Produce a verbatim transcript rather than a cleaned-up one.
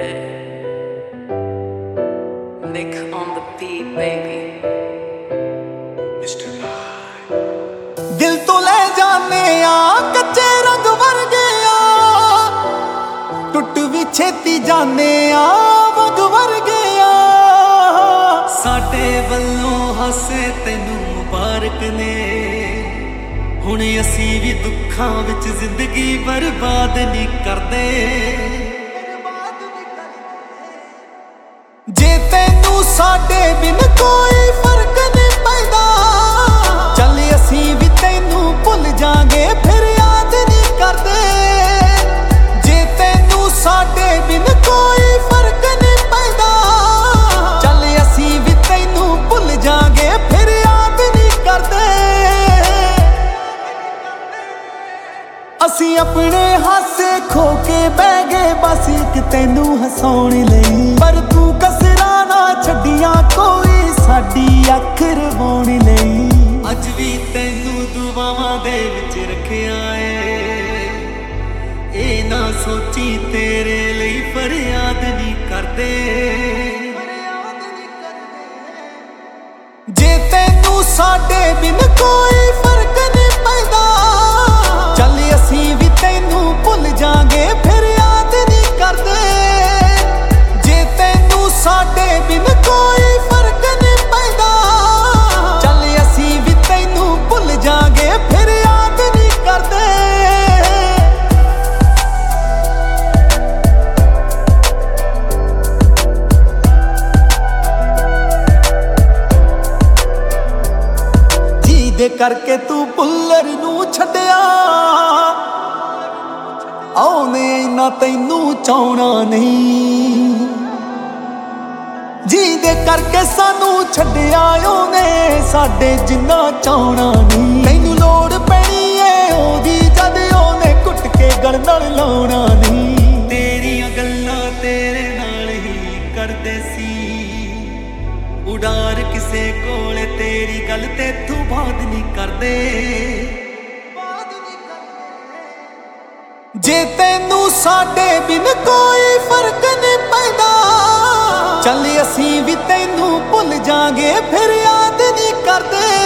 Nick on the beat, baby. Mister दिल तो ले जाने आ कच्चे रंग वर्गे आ, टुट भी छेती जाने आ वग वर्गे आ। साडे वल्लों हसे तैनू मुबारक ने, हुण असी भी दुखां विच जिंदगी बर्बाद नहीं करदे। जे तैनू साडे बिन कोई फर्क नहीं पैदा, चल असी भी तैनू भुल जांगे फिर याद नहीं करदे। जे तैनू साडे बिन कोई फर्क नहीं पैदा, चल असी भी तैनू भुल जांगे फिर याद नहीं करदे। असी अपने हासे खो के बह गए बस एक तैनू हसाउण लई, पर तू कसरा ना छड्डियां कोई साडी अख रवाउण लई। अज भी तैनू दुआवां दे विच रखिया ए, ए ना सोची तेरे लई फरियाद नहीं करदे। जे तैनू साडे बिन कोई फर्क नहीं पैदा, चल असी भी तैनू भुल जांगे फिर याद नहीं करदे। जे तैनू साडे बिन कोई फर्क नहीं पैदा, चल असी भी तैनू भुल जांगे फिर याद नहीं करदे। जी दे करके तू भुल्लर नू छड्डिया, आउने इन्ना तैनू चाहना नहीं। जी दे करके सानू छड्डिया ओने साडे जिन्ना चाहना नहीं। तैनू लोड़ पैनी है ओदी जद ओने घुट के गल नाल लाउणा नहीं। तेरियां गल्लां तेरे नाल ही करदे सी, उडार किसे कोल तेरी गल ते तू बात नहीं करदे। जे तैनू साडे बिन कोई फर्क नहीं पैदा, चल असी भी तैनू भुल जांगे फिर याद नहीं करदे।